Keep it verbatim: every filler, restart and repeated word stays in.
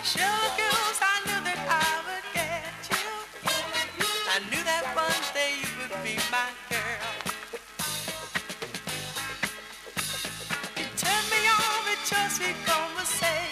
Sugar girls, I knew that I would get you. I knew that one day you would be my girl. You turned me on with your sweet conversation.